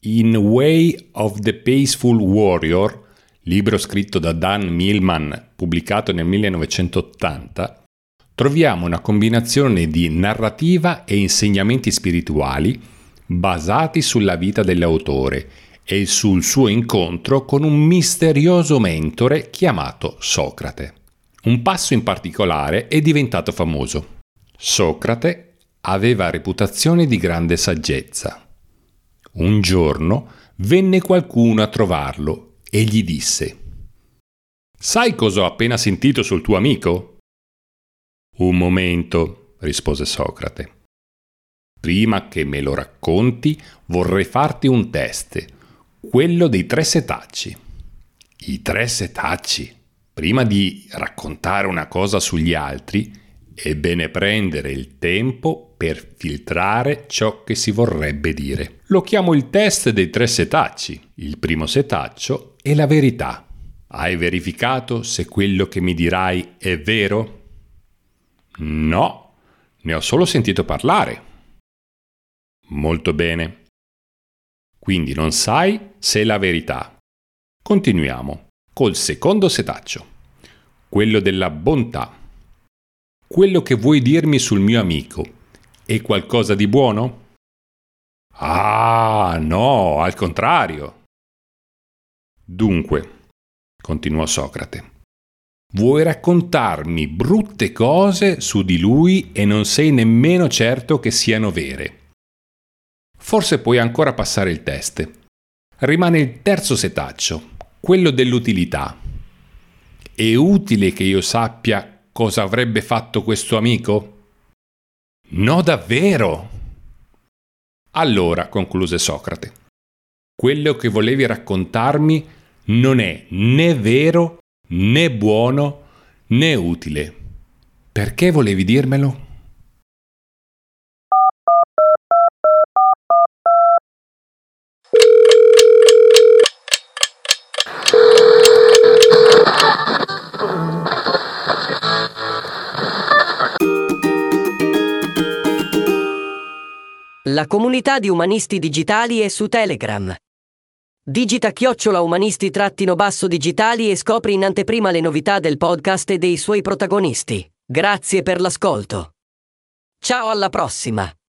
In Way of the Peaceful Warrior, libro scritto da Dan Millman, pubblicato nel 1980, troviamo una combinazione di narrativa e insegnamenti spirituali basati sulla vita dell'autore e sul suo incontro con un misterioso mentore chiamato Socrate. Un passo in particolare è diventato famoso. Socrate aveva reputazione di grande saggezza. Un giorno venne qualcuno a trovarlo e gli disse: «Sai cosa ho appena sentito sul tuo amico?» «Un momento», rispose Socrate. «Prima che me lo racconti, vorrei farti un test, quello dei 3 setacci». «I 3 setacci?» Prima di raccontare una cosa sugli altri, è bene prendere il tempo per filtrare ciò che si vorrebbe dire. Lo chiamo il test dei 3 setacci. Il primo setaccio è la verità. Hai verificato se quello che mi dirai è vero? No, ne ho solo sentito parlare. Molto bene. Quindi non sai se è la verità. Continuiamo col secondo setaccio, quello della bontà. Quello che vuoi dirmi sul mio amico è qualcosa di buono? Ah, no, al contrario. Dunque, continuò Socrate, vuoi raccontarmi brutte cose su di lui e non sei nemmeno certo che siano vere. Forse puoi ancora passare il test. Rimane il terzo setaccio, quello dell'utilità. È utile che io sappia cosa avrebbe fatto questo amico? No, davvero? Allora, concluse Socrate, quello che volevi raccontarmi non è né vero, né buono, né utile. Perché volevi dirmelo? La comunità di umanisti digitali è su Telegram. Digita @umanisti_digitali e scopri in anteprima le novità del podcast e dei suoi protagonisti. Grazie per l'ascolto. Ciao, alla prossima!